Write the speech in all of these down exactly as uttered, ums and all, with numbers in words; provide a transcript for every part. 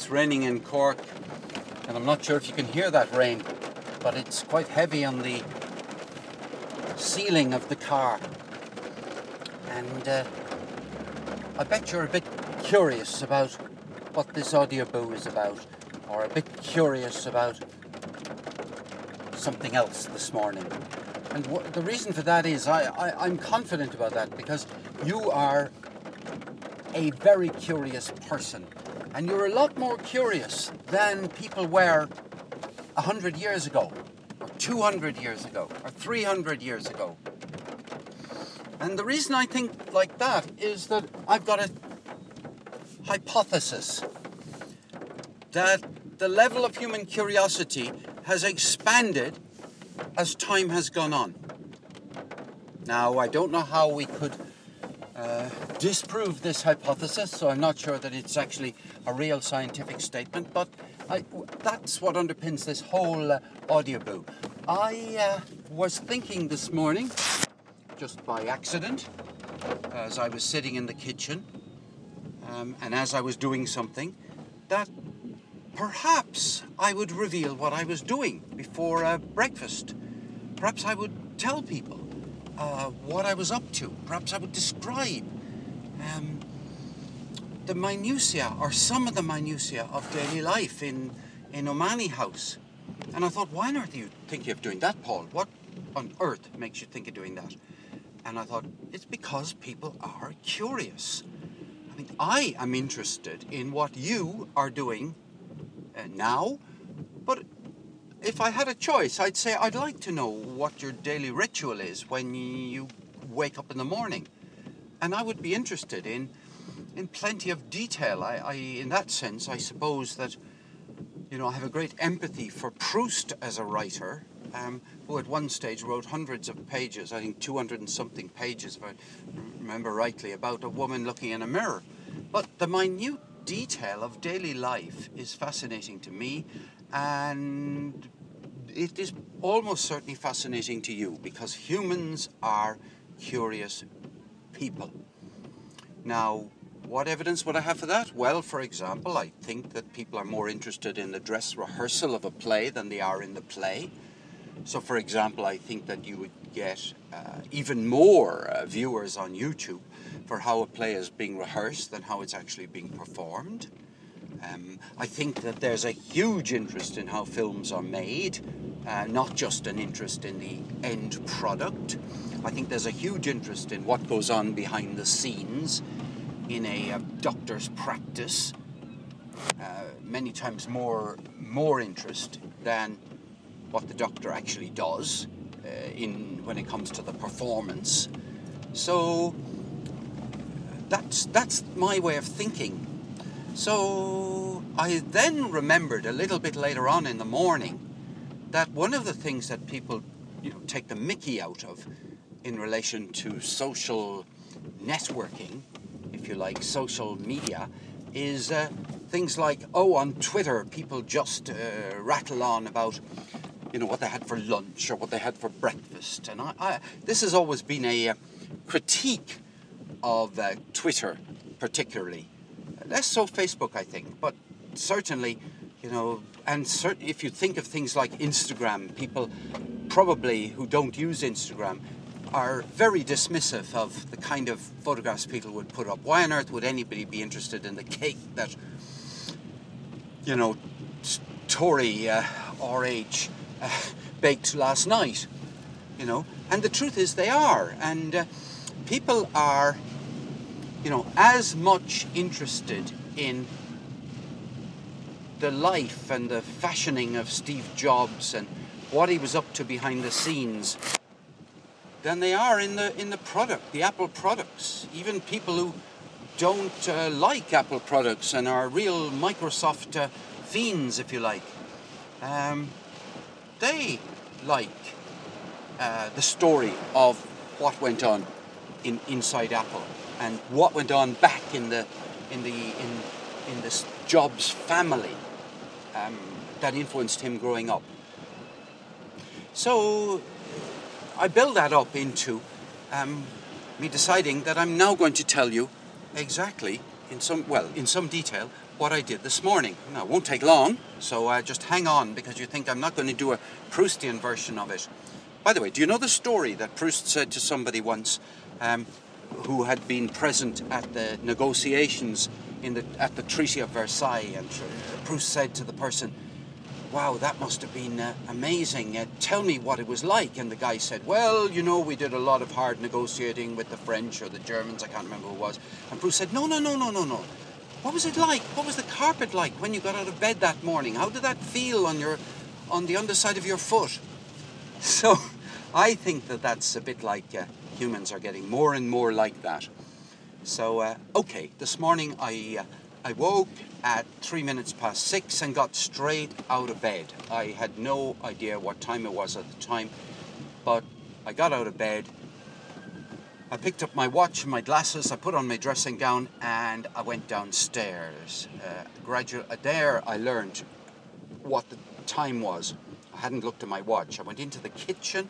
It's raining in Cork, and I'm not sure if you can hear that rain, but it's quite heavy on the ceiling of the car. And uh, I bet you're a bit curious about what this Audioboo is about, or a bit curious about something else this morning. And wh- the reason for that is I, I, I'm confident about that because you are a very curious person. And you're a lot more curious than people were a hundred years ago, or two hundred years ago, or three hundred years ago. And the reason I think like that is that I've got a hypothesis that the level of human curiosity has expanded as time has gone on. Now, I don't know how we could uh, disprove this hypothesis, so I'm not sure that it's actually a real scientific statement, but I, that's what underpins this whole uh, Audioboo. I uh, was thinking this morning, just by accident, as I was sitting in the kitchen, um, and as I was doing something, that perhaps I would reveal what I was doing before uh, breakfast. Perhaps I would tell people uh, what I was up to. Perhaps I would describe um, the minutiae, or some of the minutiae of daily life in, in Omani House. And I thought, why on earth are you thinking of doing that, Paul? What on earth makes you think of doing that? And I thought, it's because people are curious. I mean, I am interested in what you are doing uh, now, but if I had a choice, I'd say I'd like to know what your daily ritual is when you wake up in the morning. And I would be interested in in plenty of detail. I, I in that sense, I suppose that, you know, I have a great empathy for Proust as a writer, um, who at one stage wrote hundreds of pages, I think two hundred and something pages, if I remember rightly, about a woman looking in a mirror. But the minute detail of daily life is fascinating to me, and it is almost certainly fascinating to you, because humans are curious people. Now, what evidence would I have for that? Well, for example, I think that people are more interested in the dress rehearsal of a play than they are in the play. So, for example, I think that you would get uh, even more uh, viewers on YouTube for how a play is being rehearsed than how it's actually being performed. Um, I think that there's a huge interest in how films are made, uh, not just an interest in the end product. I think there's a huge interest in what goes on behind the scenes in a uh, doctor's practice. Uh, many times more, more interest than what the doctor actually does uh, in when it comes to the performance. So that's that's my way of thinking. So I then remembered a little bit later on in the morning that one of the things that people, you know, take the mickey out of in relation to social networking, if you like, social media, is uh, things like, oh, on Twitter, people just uh, rattle on about, you know, what they had for lunch or what they had for breakfast. And I, I this has always been a uh, critique of uh, Twitter, particularly. Less so Facebook, I think, but certainly, you know, and certainly if you think of things like Instagram, people probably who don't use Instagram are very dismissive of the kind of photographs people would put up. Why on earth would anybody be interested in the cake that, you know, Tory uh, R H uh, baked last night, you know? And the truth is they are, and uh, people are, you know, as much interested in the life and the fashioning of Steve Jobs and what he was up to behind the scenes than they are in the in the product, the Apple products. Even people who don't uh, like Apple products and are real Microsoft uh, fiends, if you like, um, they like uh, the story of what went on in inside Apple and what went on back in the in the in in this Jobs family um, that influenced him growing up. So I build that up into um, me deciding that I'm now going to tell you exactly, in some well, in some detail, what I did this morning. Now, it won't take long, so uh, just hang on, because you think I'm not going to do a Proustian version of it. By the way, do you know the story that Proust said to somebody once um, who had been present at the negotiations in the, at the Treaty of Versailles? And Proust said to the person, "Wow, that must have been uh, amazing. Uh, tell me what it was like." And the guy said, "Well, you know, we did a lot of hard negotiating with the French or the Germans. I can't remember who it was." And Proust said, "No, no, no, no, no, no. What was it like? What was the carpet like when you got out of bed that morning? How did that feel on your, on the underside of your foot?" So I think that that's a bit like uh, humans are getting more and more like that. So, uh, okay, this morning I, uh, I woke at three minutes past six and got straight out of bed. I had no idea what time it was at the time, but I got out of bed. I picked up my watch and my glasses, I put on my dressing gown, and I went downstairs. Uh, gradually, uh, there I learned what the time was. I hadn't looked at my watch. I went into the kitchen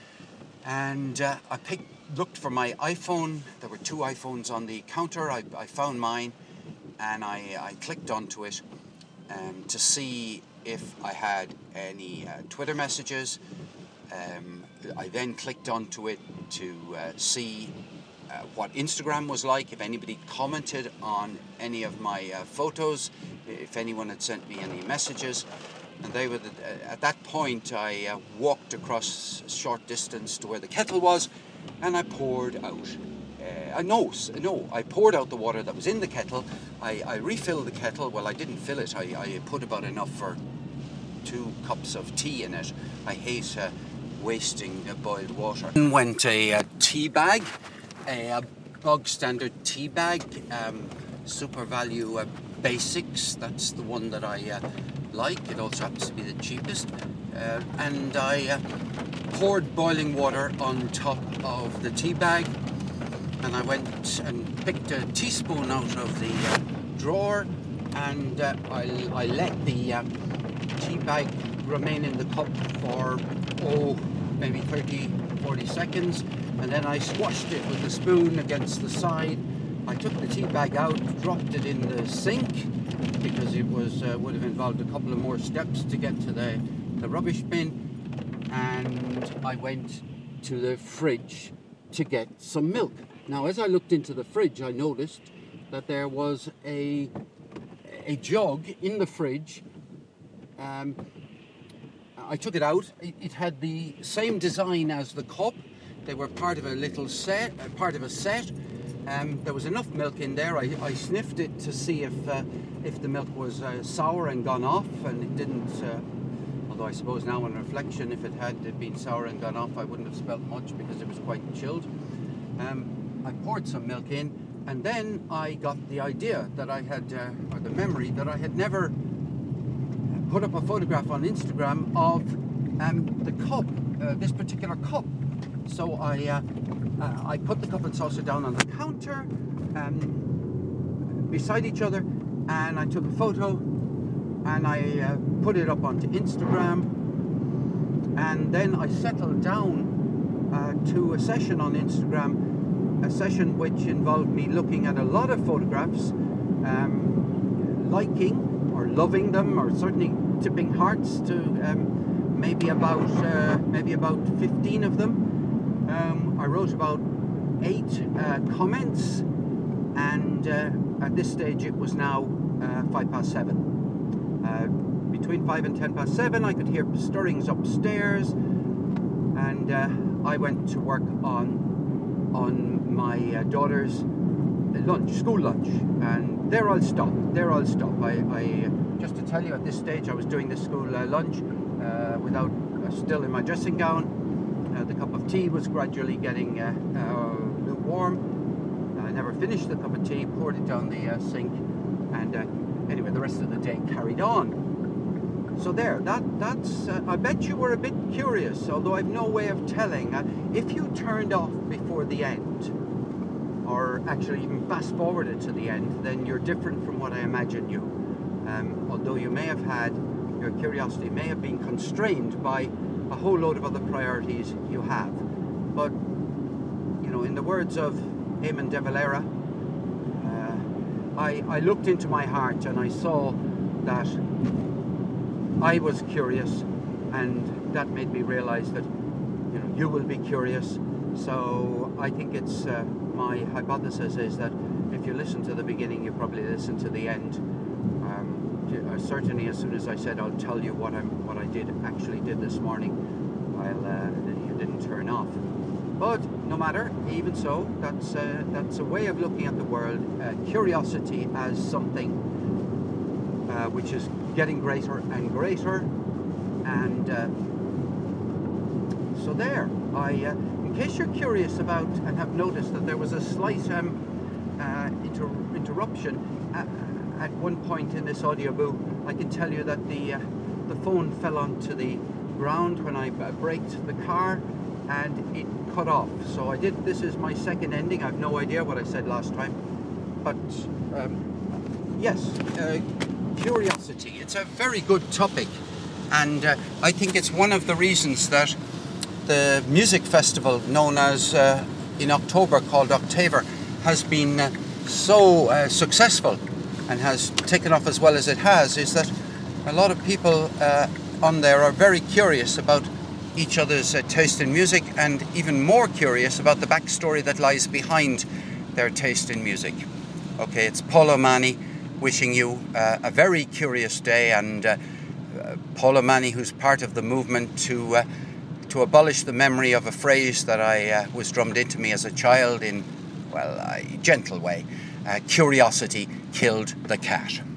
and uh, I picked, looked for my iPhone. There were two iPhones on the counter. I, I found mine and I, I clicked onto it um, to see if I had any uh, Twitter messages. Um, I then clicked onto it to uh, see uh, what Instagram was like, if anybody commented on any of my uh, photos, if anyone had sent me any messages. And they were the, uh, at that point I uh, walked across a short distance to where the kettle was, and I poured out. Uh, no, no, I poured out the water that was in the kettle. I, I refilled the kettle. Well, I didn't fill it. I, I put about enough for two cups of tea in it. I hate uh, wasting uh, boiled water. Then went a, a tea bag, a, a bog standard tea bag, um, Super Value uh, Basics. That's the one that I uh, like. It also happens to be the cheapest. Uh, and I uh, poured boiling water on top of the tea bag, and I went and picked a teaspoon out of the uh, drawer, and uh, I, I let the uh, tea bag remain in the cup for, oh, maybe thirty, forty seconds, and then I squashed it with a spoon against the side. I took the tea bag out, dropped it in the sink, because it was uh, would have involved a couple of more steps to get to the, the rubbish bin, and I went to the fridge to get some milk. Now, as I looked into the fridge, I noticed that there was a, a jug in the fridge. Um, I took it out. It had the same design as the cup. They were part of a little set, uh, part of a set. Um, there was enough milk in there. I, I sniffed it to see if uh, if the milk was uh, sour and gone off, and it didn't. Uh, although I suppose now, on reflection, if it had been sour and gone off, I wouldn't have smelt much because it was quite chilled. Um, I poured some milk in, and then I got the idea that I had, uh, or the memory that I had never put up a photograph on Instagram of um, the cup, uh, this particular cup. So I, uh, uh, I put the cup and saucer down on the counter um, beside each other, and I took a photo, and I uh, put it up onto Instagram, and then I settled down uh, to a session on Instagram, a session which involved me looking at a lot of photographs, um, liking or loving them, or certainly tipping hearts to um, maybe about uh, maybe about fifteen of them. Um, I wrote about eight uh, comments, and uh, at this stage it was now uh, five past seven. Uh, between five and ten past seven, I could hear stirrings upstairs, and uh, I went to work on on my uh, daughter's lunch, school lunch, and there I'll stop. There I'll stop. I, I just to tell you, at this stage, I was doing the school uh, lunch uh, without uh, still in my dressing gown. Uh, the cup of tea was gradually getting uh, uh, lukewarm. I never finished the cup of tea, poured it down the uh, sink, and uh, anyway, the rest of the day carried on. So there, that that's. Uh, I bet you were a bit curious, although I've no way of telling. Uh, if you turned off before the end, or actually even fast forwarded to the end, then you're different from what I imagined you. Um, although you may have had, your curiosity may have been constrained by a whole load of other priorities you have. But, you know, in the words of Eamon de Valera, uh, I, I looked into my heart and I saw that I was curious, and that made me realize that, you know, you will be curious. So I think it's uh, my hypothesis is that if you listen to the beginning, you probably listen to the end. Um, certainly, as soon as I said I'll tell you what I'm what I did actually did this morning, I'll uh, you didn't turn off. But no matter, even so, that's uh, that's a way of looking at the world. Uh, curiosity as something uh, which is getting greater and greater, and uh, so there. I, uh, in case you're curious about and have noticed that there was a slight um, uh, inter interruption at, at one point in this audio book, I can tell you that the uh, the phone fell onto the ground when I braked the car, and it cut off. So I did. This is my second ending. I've no idea what I said last time, but um, yes, uh, curiosity. It's a very good topic, and uh, I think it's one of the reasons that the music festival known as uh, in October called Octaver has been uh, so uh, successful and has taken off as well as it has, is that a lot of people uh, on there are very curious about each other's uh, taste in music, and even more curious about the backstory that lies behind their taste in music. Okay, it's Paul O'Mahony wishing you uh, a very curious day, and uh, uh, Paul O'Mahony, who's part of the movement to uh, to abolish the memory of a phrase that I uh, was drummed into me as a child in, well, a gentle way. Uh, curiosity killed the cat.